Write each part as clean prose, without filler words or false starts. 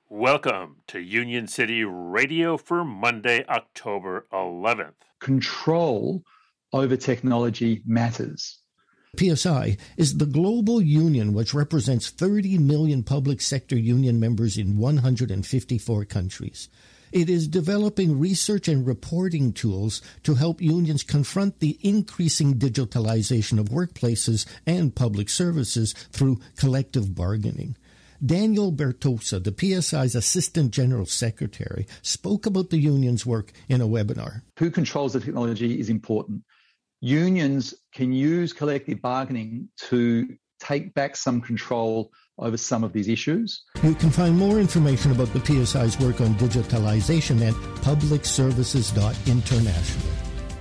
Welcome to Union City Radio for Monday, October 11th. Control over technology matters. PSI is the global union which represents 30 million public sector union members in 154 countries. It is developing research and reporting tools to help unions confront the increasing digitalization of workplaces and public services through collective bargaining. Daniel Bertosa, the PSI's Assistant General Secretary, spoke about the union's work in a webinar. Who controls the technology is important. Unions can use collective bargaining to take back some control over some of these issues. You can find more information about the PSI's work on digitalization at publicservices.international.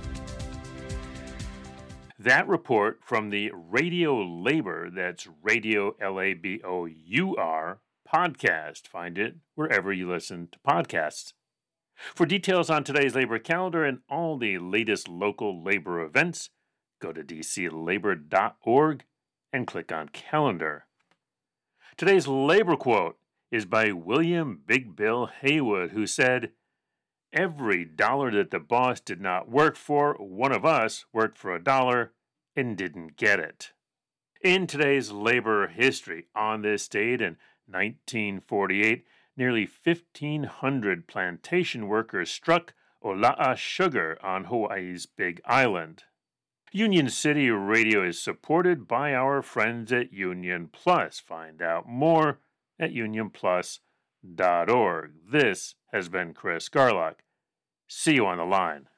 That report from the Radio Labor, that's Radio Labour podcast. Find it wherever you listen to podcasts. For details on today's labor calendar and all the latest local labor events, go to dclabor.org and click on calendar. Today's labor quote is by William Big Bill Haywood, who said, "Every dollar that the boss did not work for, one of us worked for $1 and didn't get it." In today's labor history, on this date in 1948, nearly 1,500 plantation workers struck Ola'a Sugar on Hawaii's Big Island. Union City Radio is supported by our friends at Union Plus. Find out more at unionplus.org. This has been Chris Garlock. See you on the line.